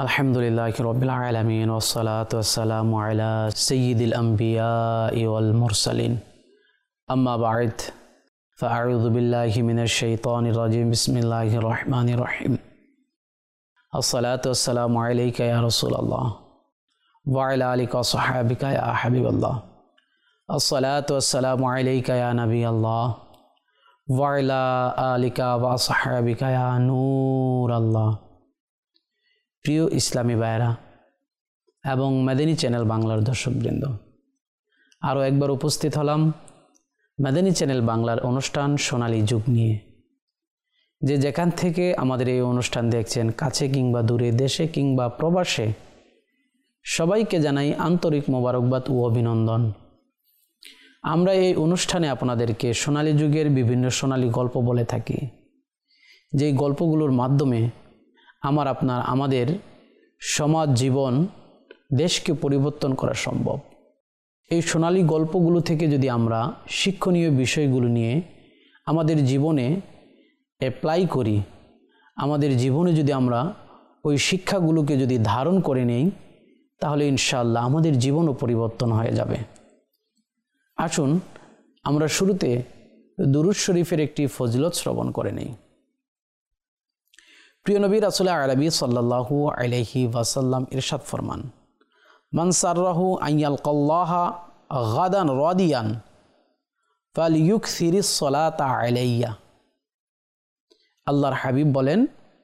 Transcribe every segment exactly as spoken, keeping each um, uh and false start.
আলহামদুলিল্লাহি রাব্বিল আলামিন ওয়াসসালাতু ওয়াসসালামু আলা সাইয়্যিদিল আমবিয়াই ওয়াল মুরসালিন আম্মা বা'দ ফাআউযু বিল্লাহি মিনাশ শাইতানির রাজিম বিসমিল্লাহির রহমানির রহিম আসসালাতু ওয়াসসালামু আলাইকা ইয়া রাসূলুল্লাহ ওয়া আলা আলিকা ওয়া সাহবিকা ইয়া হাবিবাল্লাহ আসসালাতু ওয়াসসালামু আলাইকা ইয়া নবিয়াল্লাহ ওয়া আলা আলিকা ওয়া সাহবিকা ইয়া নূরাল্লাহ। প্রিয় ইসলামী ভাইরা এবং মাদানী চ্যানেল বাংলার দর্শকবৃন্দ, আরও একবার উপস্থিত হলাম মাদানী চ্যানেল বাংলার অনুষ্ঠান সোনালী যুগ নিয়ে। যে যেখান থেকে আমাদের এই অনুষ্ঠান দেখছেন, কাছে কিংবা দূরে, দেশে কিংবা প্রবাসে, সবাইকে জানাই আন্তরিক মোবারকবাদ ও অভিনন্দন। আমরা এই অনুষ্ঠানে আপনাদেরকে সোনালী যুগের বিভিন্ন সোনালী গল্প বলে থাকি, যেই গল্পগুলোর মাধ্যমে আমার আপনার আমাদের সমাজ জীবন দেশকে পরিবর্তন করা সম্ভব। এই সোনালী গল্পগুলো থেকে যদি আমরা শিক্ষণীয় বিষয়গুলো নিয়ে আমাদের জীবনে অ্যাপ্লাই করি, আমাদের জীবনে যদি আমরা ওই শিক্ষাগুলোকে যদি ধারণ করে নেই, তাহলে ইনশাআল্লাহ আমাদের জীবনও পরিবর্তন হয়ে যাবে। আসুন আমরা শুরুতে দুরূদ শরীফের একটি ফজিলত শ্রবণ করে নেই। প্রিয় নবী রাসূল আরবি সাল্লাল্লাহু আলাইহি ওয়াসাল্লাম ইরশাদ ফরমান, মান সাররাহু আন ইয়ালকাল্লাহা গাদান রাদিয়ান ফালইউকসিরিস সালাতা আলাইয়া। আল্লাহর হাবিব বলেন,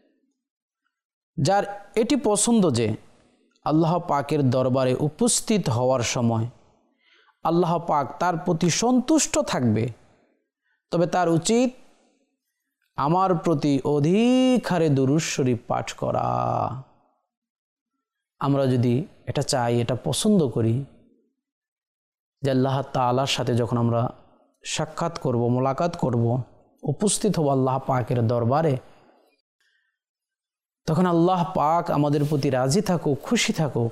যার এটি পছন্দ যে আল্লাহ পাকের দরবারে উপস্থিত হওয়ার সময় আল্লাহ পাক তার প্রতি সন্তুষ্ট থাকবে, তবে তার উচিত আমার প্রতি অধিক হারে দুরূদ শরীফ পাঠ করা। আমরা যদি এটা চাই, এটা পছন্দ করি যে আল্লাহ তাআলার সাথে যখন আমরা সাক্ষাৎ করব, মোলাকাত করব, উপস্থিত হব আল্লাহ পাকের দরবারে, তখন আল্লাহ পাক আমাদের প্রতি রাজি থাকুক, খুশি থাকুক,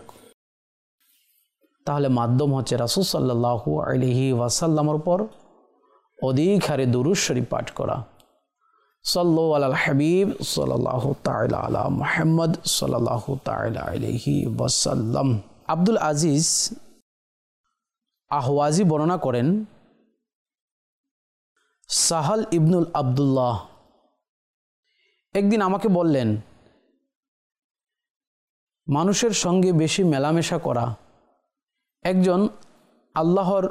তাহলে মাধ্যম হচ্ছে রাসূল সাল্লাল্লাহু আলাইহি ওয়াসাল্লামের উপর অধিক হারে দুরূদ শরীফ পাঠ করা। সাল্লু আলাল হাবিব সাল্লাল্লাহু তাআলা আলা মুহাম্মদ সাল্লাল্লাহু তাআলা আলাইহি ওয়াসাল্লাম। আব্দুল আজিজ আহওয়াজি বর্ণনা করেন, সাহাল ইবনুল আব্দুল্লাহ একদিন আমাকে বললেন, মানুষের সঙ্গে বেশি মেলামেশা করা একজন আল্লাহর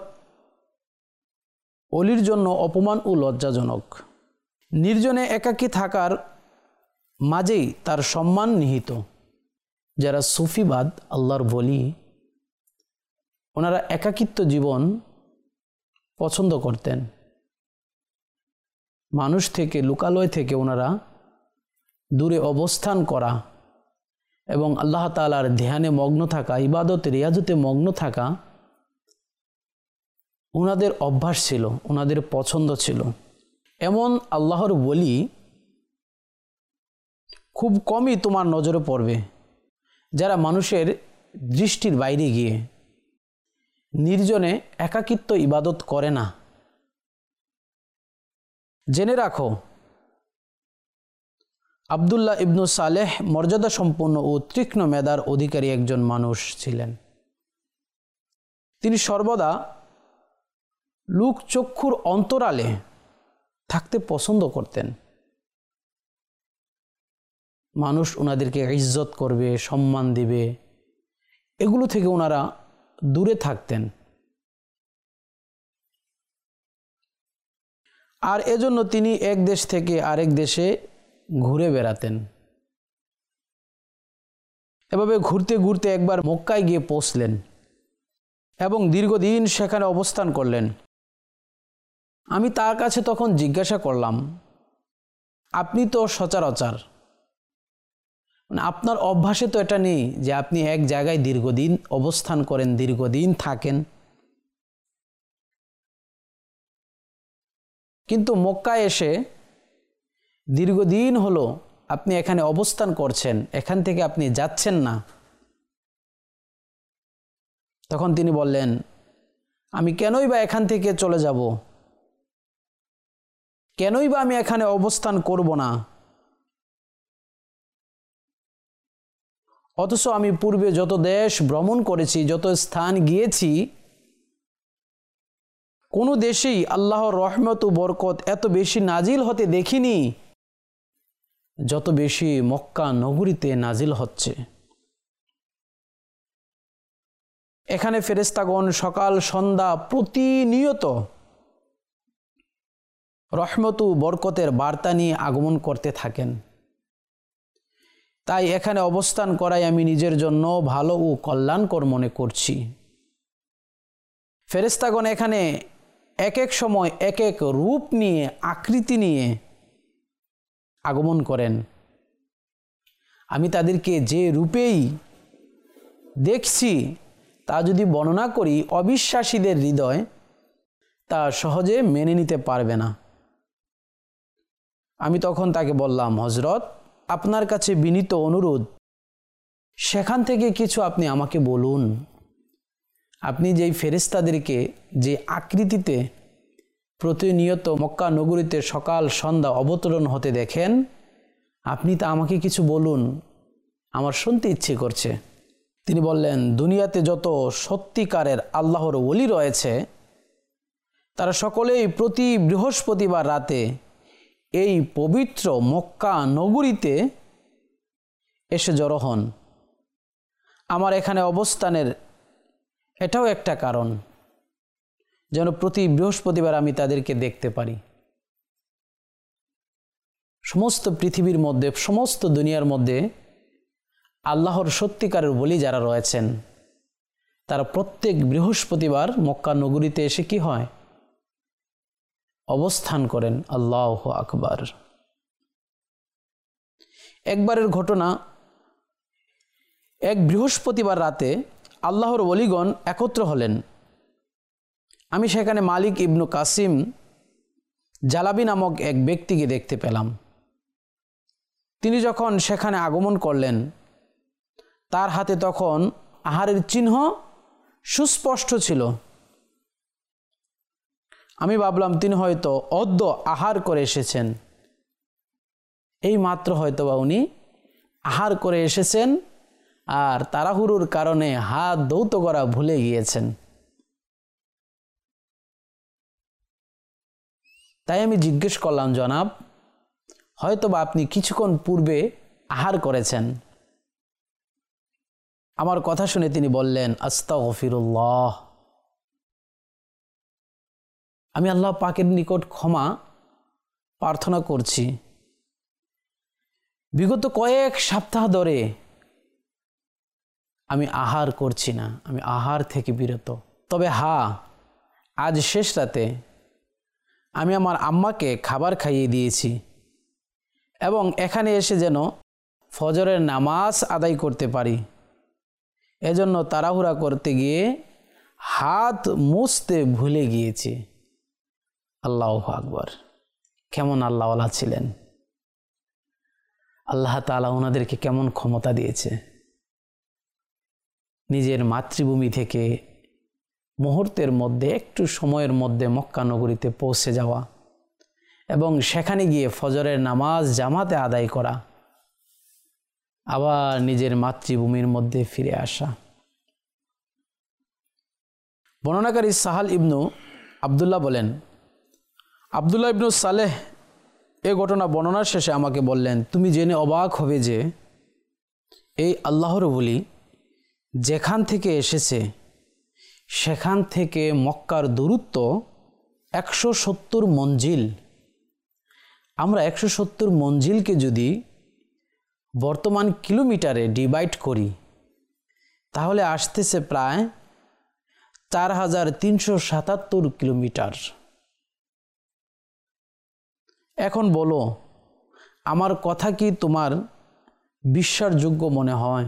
ওলির জন্য অপমান ও লজ্জাজনক। নির্জনে একাকী থাকার মাঝেই তার সম্মান নিহিত। যারা সুফিবাদ, আল্লাহর বলি, ওনারা একাকিত্ব জীবন পছন্দ করতেন। মানুষ থেকে, লোকালয় থেকে ওনারা দূরে অবস্থান করা এবং আল্লাহ তাআলার ধ্যানে মগ্ন থাকা, ইবাদত রিয়াজতে মগ্ন থাকা ওনাদের অভ্যাস ছিল, ওনাদের পছন্দ ছিল। এমন আল্লাহর ওলি খুব কমই তোমার নজরে পড়বে, যারা মানুষের দৃষ্টির বাইরে গিয়ে নির্জনে একাকিত্ব ইবাদত করে না। জেনে রাখো, আব্দুল্লাহ ইবনু সালেহ মর্যাদা সম্পন্ন ও তীক্ষ্ণ মেধার অধিকারী একজন মানুষ ছিলেন। তিনি সর্বদা লোক চক্ষুর অন্তরালে থাকতে পছন্দ করতেন। মানুষ ওনাদেরকে ইজ্জত করবে, সম্মান দিবে, এগুলো থেকে ওনারা দূরে থাকতেন। আর এজন্য তিনি এক দেশ থেকে আরেক দেশে ঘুরে বেড়াতেন। এভাবে ঘুরতে ঘুরতে একবার মক্কায় গিয়ে পৌঁছলেন এবং দীর্ঘদিন সেখানে অবস্থান করলেন। আমি তার কাছে তখন জিজ্ঞাসা করলাম, আপনি তো সচরাচর, মানে আপনার অভ্যাসে তো এটা নেই যে আপনি এক জায়গায় দীর্ঘদিন অবস্থান করেন, দীর্ঘদিন থাকেন, কিন্তু মক্কায় এসে দীর্ঘদিন হলো আপনি এখানে অবস্থান করছেন, এখান থেকে আপনি যাচ্ছেন না। তখন তিনি বললেন, আমি কেনই বা এখান থেকে চলে যাব, কেনই বা আমি এখানে অবস্থান করব না। অথচ আমি পূর্বে যত দেশ ভ্রমণ করেছি, যত স্থান গিয়েছি, কোনো দেশেই আল্লাহর রহমত ও বরকত এত বেশি নাজিল হতে দেখিনি যত বেশি মক্কা নগরীতে নাজিল হচ্ছে। এখানে ফেরেশতাগণ সকাল সন্ধ্যা প্রতিনিয়ত রহমত ও বরকতের বার্তা নিয়ে আগমন করতে থাকেন। তাই এখানে অবস্থান করাই আমি নিজের জন্য ভালো ও কল্যাণকর মনে করছি। ফেরেশতাগণ এখানে এক এক সময় এক এক রূপ নিয়ে, আকৃতি নিয়ে আগমন করেন। আমি তাদেরকে যে রূপেই দেখছি তা যদি বর্ণনা করি, অবিশ্বাসীদের হৃদয় তা সহজে মেনে নিতে পারবে না। আমি তখন তাকে বললাম, হযরত, আপনার কাছে বিনীত অনুরোধ, সেখান থেকে কিছু আপনি আমাকে বলুন। আপনি যেই ফেরেশতাদেরকে যে আকৃতিতে প্রতিনিয়ত মক্কা নগরীতে সকাল সন্ধ্যা অবতরণ হতে দেখেন, আপনি তা আমাকে কিছু বলুন, আমার শুনতে ইচ্ছে করছে। তিনি বললেন, দুনিয়াতে যত সত্যিকারের আল্লাহর ওলি রয়েছে তারা সকলেই প্রতি বৃহস্পতিবার রাতে এই পবিত্র মক্কা নগরীতে এসে জড়ো হন। আমার এখানে অবস্থানের এটাও একটা কারণ, যেন প্রতি বৃহস্পতিবার আমি তাদেরকে দেখতে পারি। সমস্ত পৃথিবীর মধ্যে, সমস্ত দুনিয়ার মধ্যে আল্লাহর সত্যিকারের ওলি যারা রয়েছেন তারা প্রত্যেক বৃহস্পতিবার মক্কা নগরীতে এসে কি হয়, অবস্থান করেন। আল্লাহু আকবার। একবারের ঘটনা, এক বৃহস্পতিবার রাতে আল্লাহর ওলিগণ একত্র হলেন। আমি সেখানে মালিক ইবনু কাসিম জালাবি নামক এক ব্যক্তিকে দেখতে পেলাম। তিনি যখন সেখানে আগমন করলেন, তার হাতে তখন আহারের চিহ্ন সুস্পষ্ট ছিল। আমি ভাবলাম তিনি হয়তো অদ্য আহার করে এসেছেন। এই মাত্র হয়তো বা উনি আহার করে এসেছেন আর তাড়াহুড়োর কারণে হাত ধৌত করা ভুলে গিয়েছেন। তাই আমি জিজ্ঞেস করলাম, জনাব, হয়তো বা আপনি কিছুক্ষণ পূর্বে আহার করেছেন। আমার কথা শুনে তিনি বললেন, আস্তাগফিরুল্লাহ, আমি আল্লাহ পাকের নিকট ক্ষমা প্রার্থনা করছি। বিগত কয়েক সপ্তাহ ধরে আমি আহার করছি না, আমি আহার থেকে বিরত। তবে হ্যাঁ, আজ শেষ রাতে আমি আমার আম্মাকে খাবার খাইয়ে দিয়েছি এবং এখানে এসে যেন ফজরের নামাজ আদায় করতে পারি, এজন্য তাড়াহুড়া করতে গিয়ে হাত মুছতে ভুলে গিয়েছি। আল্লাহু আকবার। কেমন আল্লাহওয়ালা ছিলেন! আল্লাহ তাআলা ওনাদেরকে কেমন ক্ষমতা দিয়েছে নিজের মাতৃভূমি থেকে মুহূর্তের মধ্যে, একটু সময়ের মধ্যে মক্কা নগরীতে পৌঁছে যাওয়া এবং সেখানে গিয়ে ফজরের নামাজ জামাতে আদায় করা, আবার নিজের মাতৃভূমির মধ্যে ফিরে আসা। বর্ণনাকারী সাহাল ইবনু আবদুল্লাহ বলেন, আবদুল্লাহ ইবনু সালেহ এ ঘটনা বর্ণনার শেষে আমাকে বললেন, তুমি জেনে অবাক হবে যে এই আল্লাহর ওলি যেখান থেকে এসেছে সেখান থেকে মক্কার দূরত্ব একশো সত্তর মঞ্জিল। আমরা একশো সত্তর মঞ্জিলকে যদি বর্তমান কিলোমিটারে ডিভাইড করি তাহলে আসতেছে প্রায় চার হাজার তিনশো সাতাত্তর কিলোমিটার। এখন বলো, আমার কথা কি তোমার বিশ্বাসযোগ্য মনে হয়?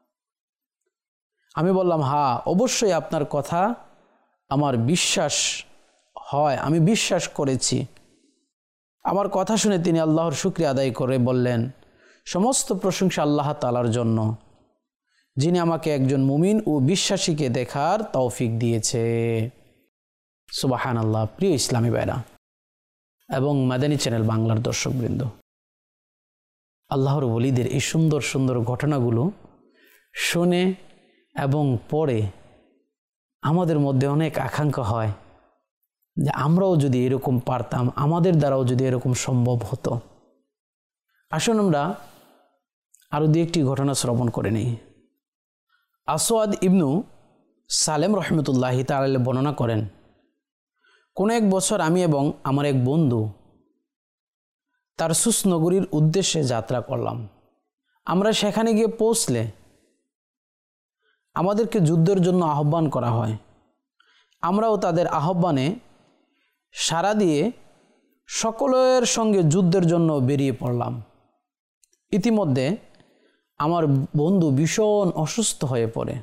আমি বললাম, হ্যাঁ, অবশ্যই আপনার কথা আমার বিশ্বাস হয়, আমি বিশ্বাস করেছি। আমার কথা শুনে তিনি আল্লাহর শুকরিয়া আদায় করে বললেন, সমস্ত প্রশংসা আল্লাহ তাআলার জন্য, যিনি আমাকে একজন মুমিন ও বিশ্বাসীকে দেখার তৌফিক দিয়েছে। সুবহানাল্লাহ। প্রিয় ইসলামী ভাইরা এবং মাদানী চ্যানেল বাংলার দর্শকবৃন্দ, আল্লাহর ওলিদের এই সুন্দর সুন্দর ঘটনাগুলো শুনে এবং পড়ে আমাদের মধ্যে অনেক আকাঙ্ক্ষা হয় যে আমরাও যদি এরকম পারতাম, আমাদের দ্বারাও যদি এরকম সম্ভব হতো। আসুন আমরা আরও দু একটি ঘটনা শ্রবণ করে নিই। আসওয়াদ ইবনু সালেম রহমতুল্লাহি তাআলা বর্ণনা করেন, কোনো এক বছর আমি এবং আমার এক বন্ধু তারসুস নগরীর উদ্দেশ্যে যাত্রা করলাম। আমরা সেখানে গিয়ে পৌঁছলে আমাদেরকে যুদ্ধের জন্য আহ্বান করা হয়। আমরাও তাদের আহ্বানে সাড়া দিয়ে সকলের সঙ্গে যুদ্ধের জন্য বেরিয়ে পড়লাম। ইতিমধ্যে আমার বন্ধু ভীষণ অসুস্থ হয়ে পড়ে।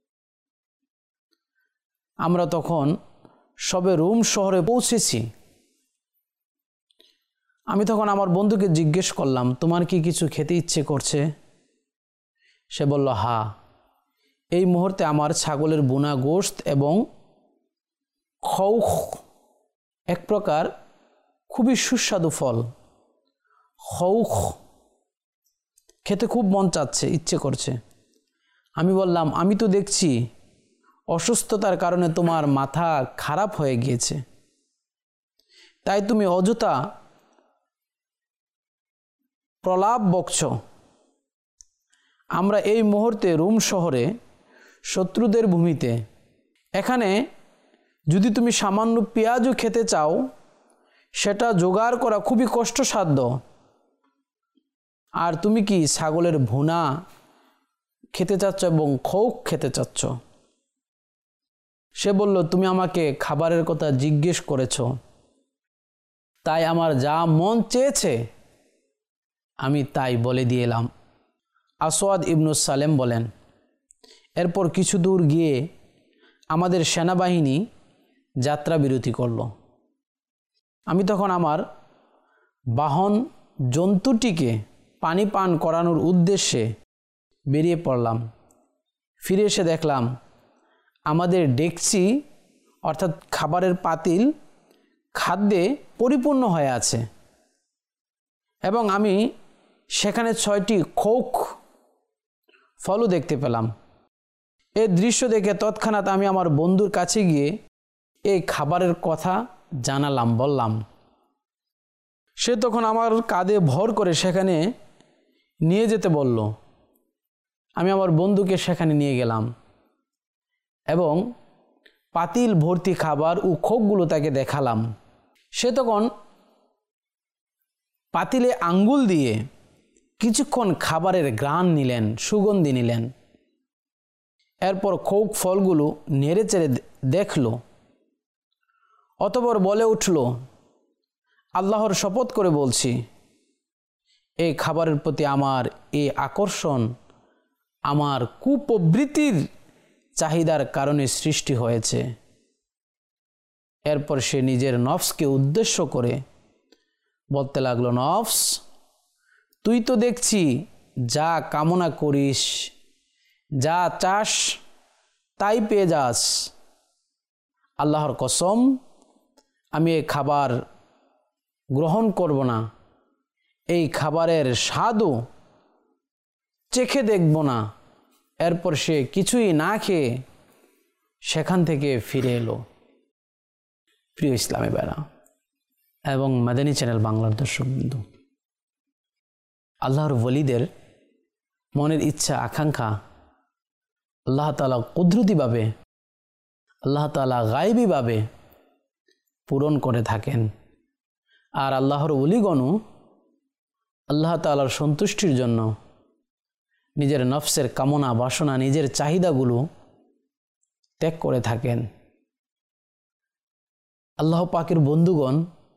আমরা তখন সবে রোম শহরে পৌঁছেছি। আমি তখন আমার বন্ধুকে জিজ্ঞেস করলাম, তোমার কি কিছু খেতে ইচ্ছে করছে? সে বলল, হ্যাঁ, এই মুহূর্তে আমার ছাগলের বোনা গোশত এবং খৌখ, এক প্রকার খুবই সুস্বাদু ফল, খৌখ খেতে খুব মন চাচ্ছে, ইচ্ছে করছে। আমি বললাম, আমি তো দেখছি অসুস্থতার কারণে তোমার মাথা খারাপ হয়ে গিয়েছে, তাই তুমি অযথা প্রলাপ বকছ। আমরা এই মুহূর্তে রোম শহরে শত্রুদের ভূমিতে, এখানে যদি তুমি সামান্য পেঁয়াজও খেতে চাও সেটা জোগাড় করা খুবই কষ্টসাধ্য, আর তুমি কি ছাগলের ভুনা খেতে চাচ্ছ এবং খৌখ খেতে চাচ্ছ? সে বলল, তুমি আমাকে খাবারের কথা জিজ্ঞেস করেছ, তাই আমার যা মন চেয়েছে আমি তাই বলে দিয়ে এলাম। আসওয়াদ ইবনু সালেম বলেন, এরপর কিছু দূর গিয়ে আমাদের সেনাবাহিনী যাত্রা বিরতি করল। আমি তখন আমার বাহন জন্তুটিকে পানি পান করানোর উদ্দেশ্যে বেরিয়ে পড়লাম। ফিরে এসে দেখলাম আমাদের ডেকচি অর্থাৎ খাবারের পাতিল খাদ্যে পরিপূর্ণ হয়ে আছে এবং আমি সেখানে ছয়টি খৌখ ফলও দেখতে পেলাম। এই দৃশ্য দেখে তৎক্ষণাৎ আমি আমার বন্ধুর কাছে গিয়ে এই খাবারের কথা জানালাম, বললাম। সে তখন আমার কাঁধে ভর করে সেখানে নিয়ে যেতে বলল। আমি আমার বন্ধুকে সেখানে নিয়ে গেলাম এবং পাতিল ভর্তি খাবার ও খোকগুলো তাকে দেখালাম। সে তখন পাতিলে আঙ্গুল দিয়ে কিছুক্ষণ খাবারের ঘ্রাণ নিলেন, সুগন্ধি নিলেন। এরপর খোক ফলগুলো নেড়ে চেড়ে দেখল, অতঃপর বলে উঠল, আল্লাহর শপথ করে বলছি, এই খাবারের প্রতি আমার এই আকর্ষণ আমার কুপ্রবৃত্তির চাহিদার কারণে সৃষ্টি হয়েছে। এরপর সে নিজের নফসকে উদ্দেশ্য করে বলতে লাগলো, নফস, তুই তো দেখছি যা কামনা করিস, যা চাস তাই পেয়ে যাস। আল্লাহর কসম, আমি এই খাবার গ্রহণ করব না, এই খাবারের স্বাদও চেখে দেখব না। এরপর সে কিছুই না খেয়ে সেখান থেকে ফিরে এলো। প্রিয় ইসলামী ভাইরা এবং মাদানী চ্যানেল বাংলার দর্শক বিন্দু, আল্লাহর ওলিদের মনের ইচ্ছা আকাঙ্ক্ষা আল্লাহ তাআলা কুদরতিভাবে, আল্লাহ তাআলা গায়বীভাবে পূরণ করে থাকেন। আর আল্লাহর ওলিগণও আল্লাহ তাআলার সন্তুষ্টির জন্য নিজের নফসের কামনা বাসনা, নিজের চাহিদাগুলো ত্যাগ করে থাকেন। আল্লাহ পাকের বন্ধুগণ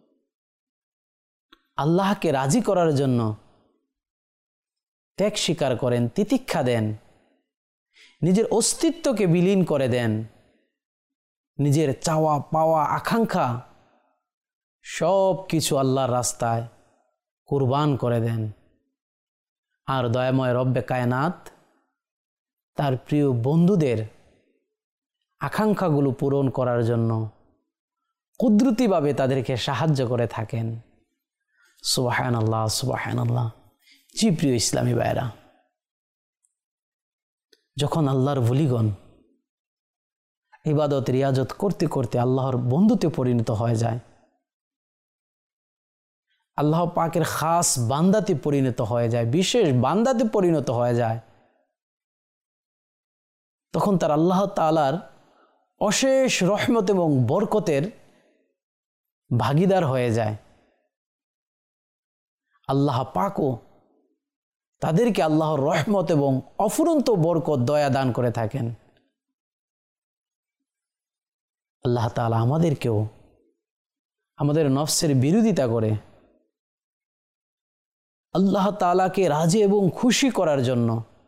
আল্লাহকে রাজি করার জন্য ত্যাগ স্বীকার করেন, তিতিক্ষা দেন, নিজের অস্তিত্বকে বিলীন করে দেন, নিজের চাওয়া পাওয়া আকাঙ্ক্ষা সব কিছু আল্লাহর রাস্তায় কুরবান করে দেন। আর দয়াময় রব্বে কায়নাত তার প্রিয় বন্ধুদের আকাঙ্ক্ষাগুলো পূরণ করার জন্য কুদরতিভাবে তাদেরকে সাহায্য করে থাকেন। সুবহানাল্লাহ, সুবহানাল্লাহ। জি প্রিয় ইসলামী ভাইরা, যখন আল্লাহর ওলিগণ ইবাদত রিয়াজত করতে করতে আল্লাহর বন্ধুতে পরিণত হয়ে যায়, আল্লাহ পাকের খাস বান্দাতে পরিণত হয়ে যায়, বিশেষ বান্দাতে পরিণত হয়ে যায়, তখন তার আল্লাহ তাআলার অশেষ রহমত এবং বরকতের ভাগীদার হয়ে যায়। আল্লাহ পাকও তাদেরকে আল্লাহর রহমত এবং অফুরন্ত বরকত দয়া দান করে থাকেন। আল্লাহ তাআলা আমাদেরকেও আমাদের নফসের বিরোধিতা করে আল্লাহ তাআলাকে রাজি এবং খুশি করার জন্য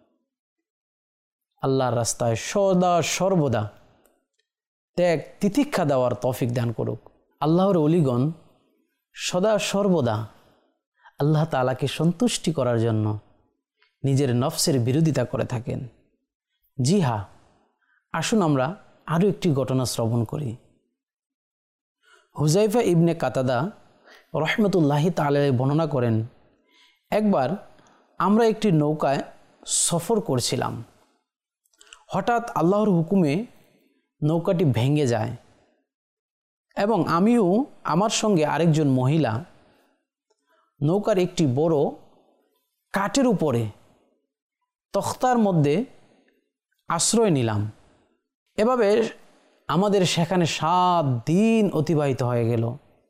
আল্লাহর রাস্তায় সদা সর্বদা ত্যাগ তিতিক্ষা দেওয়ার তৌফিক দান করুক। আল্লাহর ওলিগণ সদা সর্বদা আল্লাহ তাআলাকে সন্তুষ্টি করার জন্য নিজের নফসের বিরোধিতা করে থাকেন। জি হ্যাঁ, আসুন আমরা আরও একটি ঘটনা শ্রবণ করি। হুযায়ফা ইবনে কাতাদা রহমতুল্লাহি তাআলা বর্ণনা করেন, একবার আমরা একটি নৌকায় সফর করছিলাম। হঠাৎ আল্লাহর হুকুমে নৌকাটি ভেঙে যায় এবং আমিও আমার সঙ্গে আরেকজন মহিলা নৌকার একটি বড় কাঠের উপরে তখতার মধ্যে আশ্রয় নিলাম। এভাবে আমাদের সেখানে সাত দিন অতিবাহিত হয়ে গেল।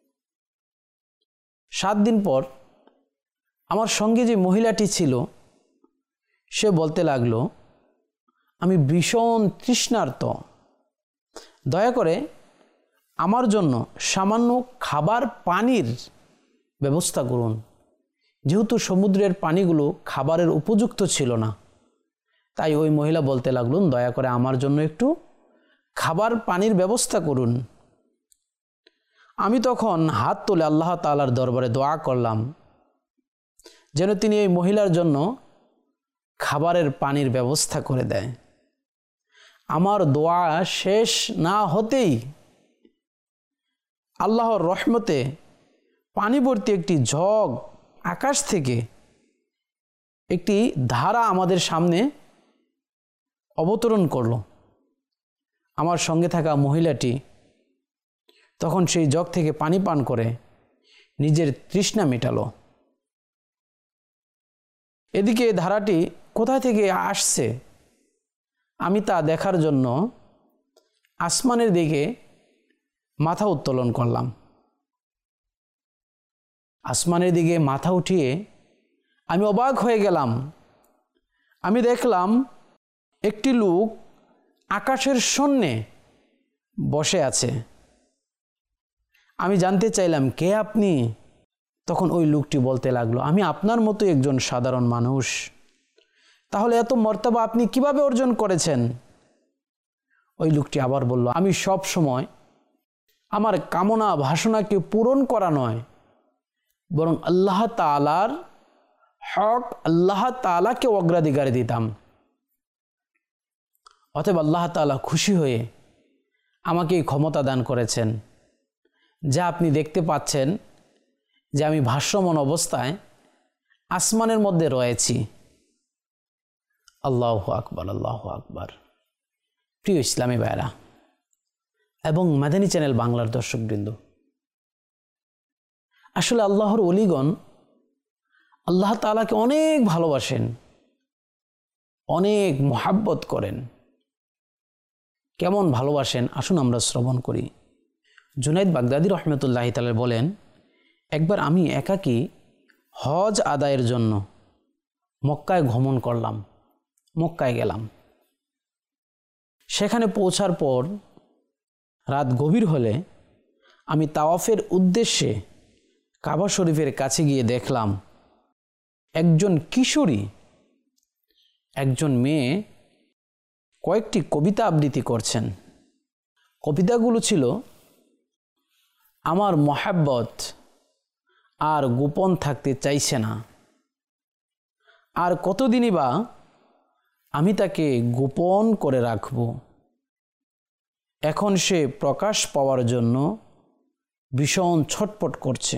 সাত দিন পর আমার সঙ্গে যে মহিলাটি ছিল সে বলতে লাগলো, আমি ভীষণ তৃষ্ণার্ত, দয়া করে আমার জন্য সামান্য খাবার পানির ব্যবস্থা করুন। যেহেতু সমুদ্রের পানিগুলো খাবারের উপযুক্ত ছিল না, তাই ওই মহিলা বলতে লাগলেন, দয়া করে আমার জন্য একটু খাবার পানির ব্যবস্থা করুন। আমি তখন হাত তুলে আল্লাহ তাআলার দরবারে দোয়া করলাম যেন তিনি এই মহিলার জন্য খাবারের পানির ব্যবস্থা করে দেয়। আমার দোয়া শেষ না হতেই আল্লাহর রহমতে পানি ভর্তি একটি ঝড় আকাশ থেকে একটি ধারা আমাদের সামনে অবতরণ করল। আমার সঙ্গে থাকা মহিলাটি তখন সেই জগ থেকে পানি পান করে নিজের তৃষ্ণা মেটালো। এদিকে ধারাটি কোথা থেকে আসছে আমি তা দেখার জন্য আসমানের দিকে মাথা উত্তোলন করলাম। আসমানের দিকে মাথা উঠিয়ে আমি অবাক হয়ে গেলাম। আমি দেখলাম একটি লোক আকাশের শূন্যে বসে আছে। আমি জানতে চাইলাম, কে আপনি? তখন ওই লোকটি বলতে লাগলো, আমি আপনার মতো একজন সাধারণ মানুষ। তাহলে এত মর্তবা আপনি কিভাবে অর্জন করেছেন? ওই লোকটি আবার বলল, আমি সব সময় আমার কামনা বাসনাকে পূরণ করা নয়, বরং আল্লাহ তাআলার হক আল্লাহ তাআলাকে অগ্রাধিকার দিতাম। অতএব আল্লাহ তাআলা খুশি হয়ে আমাকে এই ক্ষমতা দান করেছেন, যা আপনি দেখতে পাচ্ছেন যে আমি ভাসমান অবস্থায় আসমানের মধ্যে রয়েছি। আল্লাহু আকবার, আল্লাহু আকবার। প্রিয় ইসলামী ভাইরা এবং মাদানী চ্যানেল বাংলার দর্শকবৃন্দ, আসলে আল্লাহর ওলিগণ আল্লাহ তাআলাকে অনেক ভালোবাসেন, অনেক মুহাব্বত করেন। কেমন ভালোবাসেন আসুন আমরা শ্রবণ করি। জুনাইদ বাগদাদী রহমতুল্লাহি তাআলা বলেন, একবার আমি একাকী হজ আদায়ের জন্য মক্কায় ভ্রমণ করলাম। মক্কায় গেলাম। সেখানে পৌঁছার পর রাত গভীর হলে আমি তাওয়াফের উদ্দেশ্যে কাবা শরীফের কাছে গিয়ে দেখলাম একজন কিশোরী, একজন মেয়ে কয়েকটি কবিতা আবৃত্তি করছেন। কবিতাগুলো ছিল, আমার মহাব্বত আর গোপন থাকতে চাইছে না, আর কতদিনই বা আমি তাকে গোপন করে রাখব। এখন সে প্রকাশ পাওয়ার জন্য ভীষণ ছটপট করছে।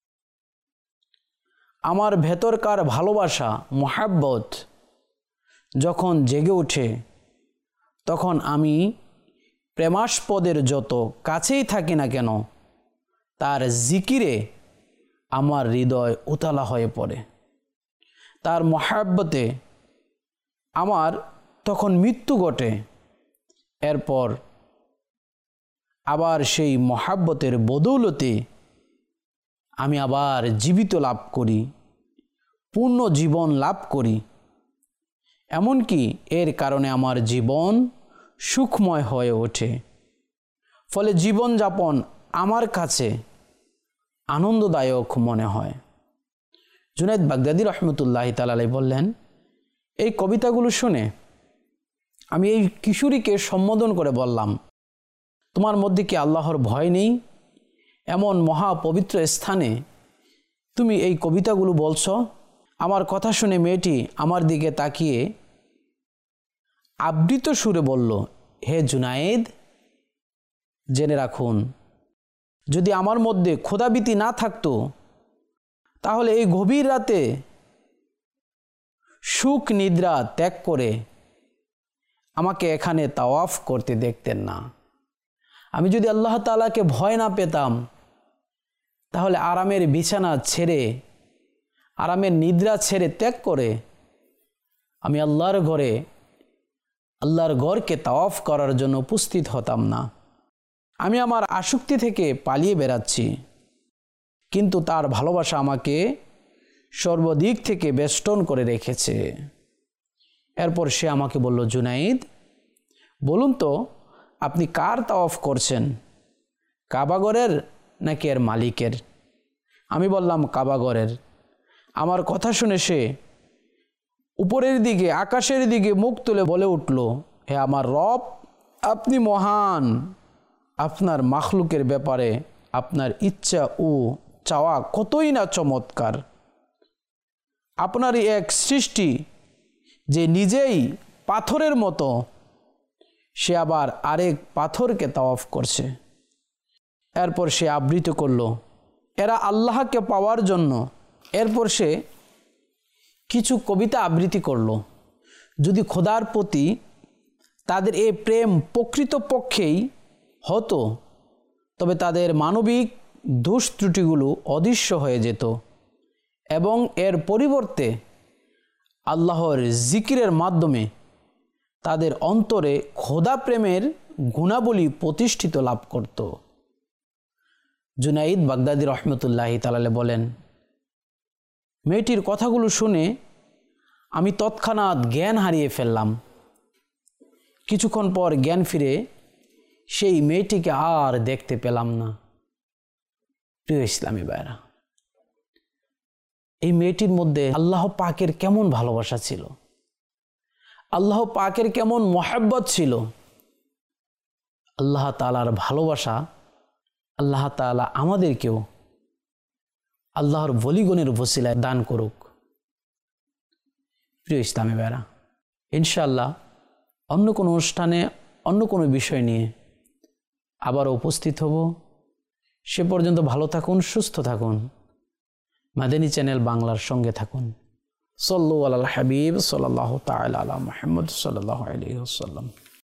আমার ভেতরকার ভালোবাসা মহাব্বত যখন জেগে ওঠে তখন আমি প্রেমাস্পদের যত কাছেই থাকি না কেন তার জিকিরে আমার হৃদয় উতলা হয়ে পড়ে, তার মহাব্বতে আমার তখন মৃত্যু ঘটে। এরপর আবার সেই মহাব্বতের বদৌলতে আমি আবার জীবিত লাভ করি, পূর্ণ জীবন লাভ করি। এমনকি এর কারণে আমার জীবন সুখময় হয়ে ওঠে। ফলে জীবনযাপন আমার কাছে আনন্দদায়ক মনে হয়। জুনায়েদ বাগদাদী রহমতুল্লাহি তাআলা আলাইহি বললেন, এই কবিতাগুলো শুনে আমি এই কিশোরীকে সম্বোধন করে বললাম, তোমার মধ্যে কি আল্লাহর ভয় নেই? এমন মহাপবিত্র স্থানে তুমি এই কবিতাগুলো বলছো? আমার কথা শুনে মেয়েটি আমার দিকে তাকিয়ে আবৃত সুরে বলল, হে জুনায়েদ, জেনে রাখুন, যদি আমার মধ্যে খোদাভীতি না থাকতো তাহলে এই গভীর রাতে সুখ নিদ্রা ত্যাগ করে আমাকে এখানে তাওয়াফ করতে দেখতেন না। আমি যদি আল্লাহ তাআলাকে ভয় না পেতাম তাহলে আরামের বিছানা ছেড়ে, আরামের নিদ্রা ছেড়ে ত্যাগ করে আমি আল্লাহর ঘরে, আল্লাহর ঘরকে তাওয়াফ করার জন্য উপস্থিত হতাম না। আমি আমার আসক্তি থেকে পালিয়ে বেড়াচ্ছি, কিন্তু তার ভালোবাসা আমাকে সর্বদিক থেকে বেষ্টন করে রেখেছে। এরপর সে আমাকে বলল, জুনায়েদ, বলুন তো আপনি কার তাওয়াফ করছেন, কাবাগরের নাকি এর মালিকের? আমি বললাম, কাবাগরের। আমার কথা শুনে সে উপরের দিকে, আকাশের দিকে মুখ তুলে বলে উঠল, হে আমার রব, আপনি মহান। আপনার মাখলুকের ব্যাপারে আপনার ইচ্ছা ও চাওয়া কতই না চমৎকার। আপনারই এক সৃষ্টি যে নিজেই পাথরের মতো, সে আবার আরেক পাথরকে তাওয়াফ করছে। এরপর সে আবৃত করল, এরা আল্লাহকে পাওয়ার জন্য। এরপর সে কিছু কবিতা আবৃত্তি করল। যদি খোদার প্রতি তাদের এই প্রেম প্রকৃতপক্ষেই হতো তবে তাদের মানবিক দোষ ত্রুটিগুলো অদৃশ্য হয়ে যেত এবং এর পরিবর্তে আল্লাহর জিকিরের মাধ্যমে তাদের অন্তরে খোদা প্রেমের গুণাবলী প্রতিষ্ঠিত লাভ করত। জুনায়েদ বাগদাদী রহমতুল্লাহি তাআলা বলেন, মেয়েটির কথাগুলো শুনে আমি তৎক্ষণাৎ জ্ঞান হারিয়ে ফেললাম। কিছুক্ষণ পর জ্ঞান ফিরে সেই মেয়েটিকে আর দেখতে পেলাম না। প্রিয় ইসলামী ভাইরা, এই মেয়েটির মধ্যে আল্লাহ পাকের কেমন ভালোবাসা ছিল, আল্লাহ পাকের কেমন মহব্বত ছিল। আল্লাহ তাআলার ভালোবাসা আল্লাহ তাআলা আমাদেরকেও আল্লাহর বলিগণের ওসিলায় দান করুক। প্রিয় ইসলামী ভাইরা, ইনশাআল্লাহ অন্য কোনো অনুষ্ঠানে অন্য কোনো বিষয় নিয়ে আবার উপস্থিত হব। সে পর্যন্ত ভালো থাকুন, সুস্থ থাকুন, মাদানী চ্যানেল বাংলার সঙ্গে থাকুন। সাল্লু আলাল হাবিব সাল্লাল্লাহু তাআলা আলা মুহাম্মদ সাল্লাল্লাহু আলাইহি ওয়াসাল্লাম।